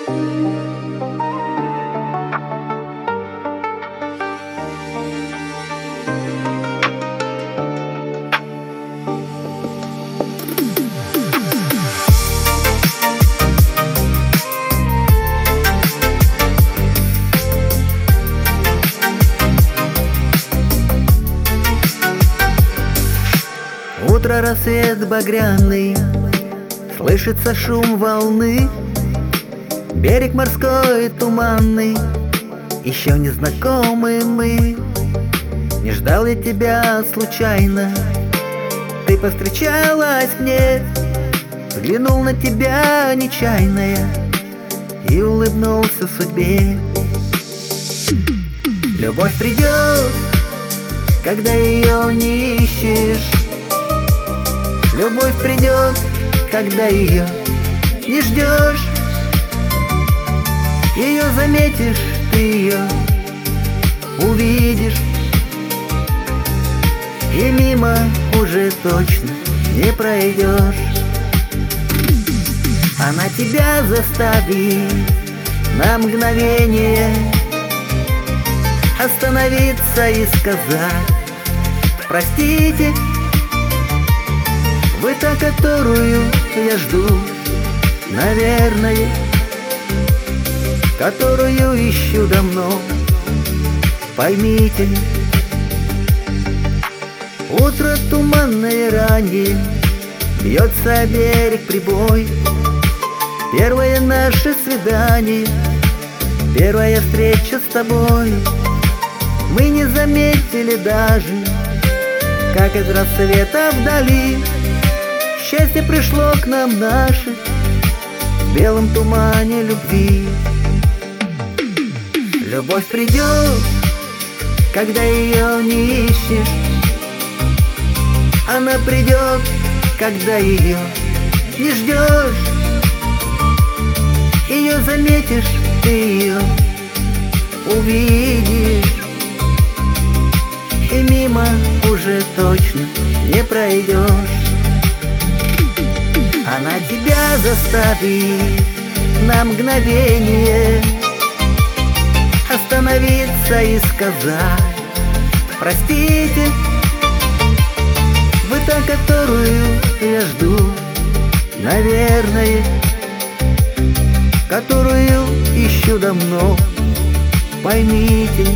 Утро, рассвет багряный, слышится шум волны, берег морской туманный, еще не знакомы мы. Не ждал я тебя случайно, ты повстречалась мне, взглянул на тебя нечаянно я и улыбнулся судьбе. Любовь придет, когда ее не ищешь. Любовь придет, когда ее не ждешь. Ее заметишь, ты ее увидишь, и мимо уже точно не пройдешь. Она тебя заставит на мгновение остановиться и сказать: простите, вы та, которую я жду, наверное, которую ищу давно, поймите. Утро туманное раннее, бьется о берег прибой. Первое наше свидание, первая встреча с тобой. Мы не заметили даже, как из рассвета вдали счастье пришло к нам наше в белом тумане любви. Любовь придет, когда ее не ищешь. Она придет, когда ее не ждешь. Ее заметишь, ты ее увидишь, и мимо уже точно не пройдешь. Она тебя заставит на мгновение остановиться и сказать: простите, вы та, которую я жду, наверное, которую ищу давно, поймите.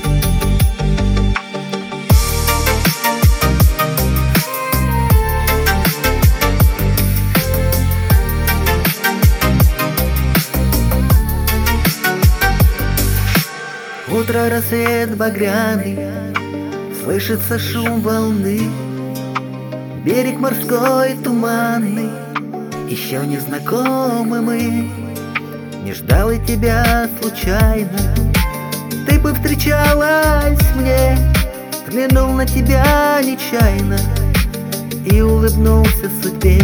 Утро, рассвет багряный, слышится шум волны, берег морской туманный, еще не знакомы мы. Не ждал я тебя случайно, ты бы встречалась мне, взглянул на тебя нечаянно и улыбнулся судьбе.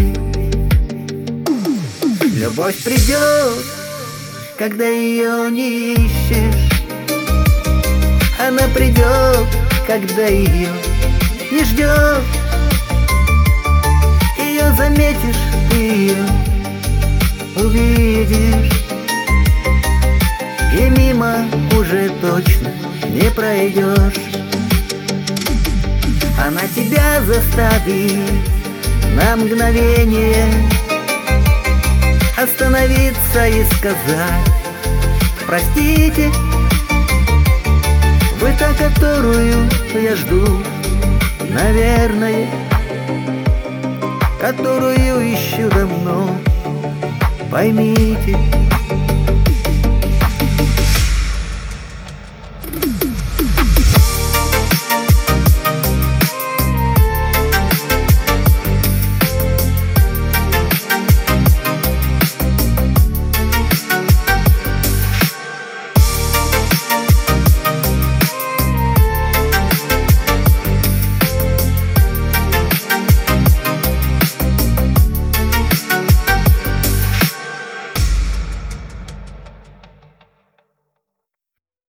Любовь придет, когда ее не ищешь. Она придет, когда ее не ждешь. Ее заметишь, ты ее увидишь, и мимо уже точно не пройдешь. Она тебя заставит на мгновение остановиться и сказать: простите, вы та, которую я жду, наверное, которую ищу давно, поймите.